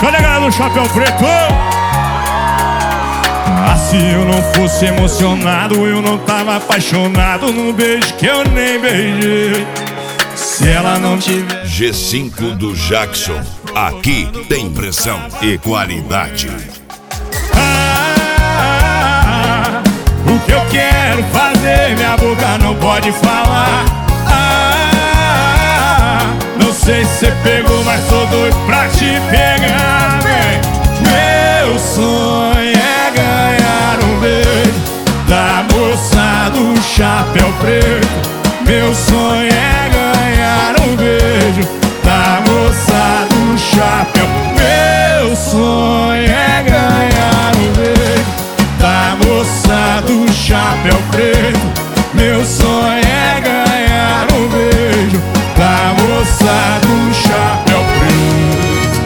Cadê a galera do chapéu preto? Se eu não fosse emocionado, eu não tava apaixonado num beijo que eu nem beijei. Se ela não tiver... G5 do Jackson. Aqui tem pressão e qualidade. O que eu quero fazer, minha boca não pode falar. Não sei se você pegou, mas tô doido pra te pegar, véi. Meu sonho é ganhar um beijo da moça do chapéu preto. Meu sonho é ganhar um beijo da moça do chapéu. Meu sonho é ganhar um beijo da moça do chapéu preto. Meu sonho é ganhar um beijo da moça do chapéu preto.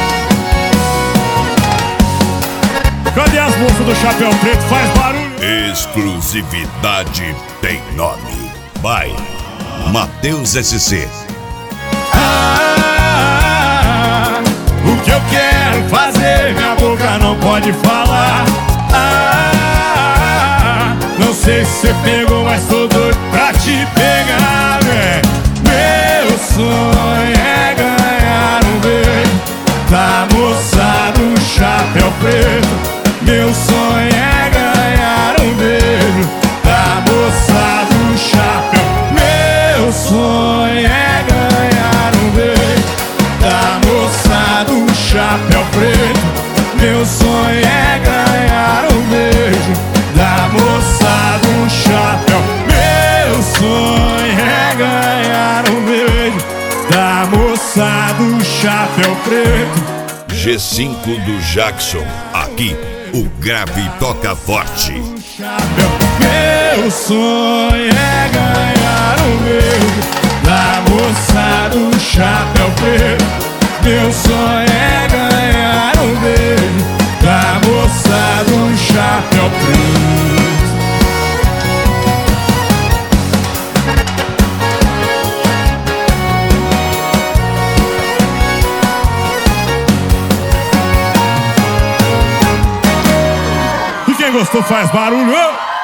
Cadê as moças do chapéu preto? Faz barulho. Exclusividade tem nome. Vai, Matheus SC. O que eu quero fazer, minha boca não pode falar. Não sei se você pegou, mas tô doido pra te pegar, véi. Meu sonho é ganhar um beijo da moça do chapéu preto. Meu sonho é ganhar um beijo da moça do chapéu. Meu sonho é ganhar um beijo da moça do chapéu preto. Meu sonho é ganhar um beijo da moça do chapéu. Meu sonho é ganhar um beijo da moça do chapéu preto. G5 do Jackson. Aqui o grave toca forte. Meu sonho é ganhar um beijo da moça do chapéu preto. Meu sonho é ganhar um beijo da moça do chapéu preto. E quem gostou faz barulho.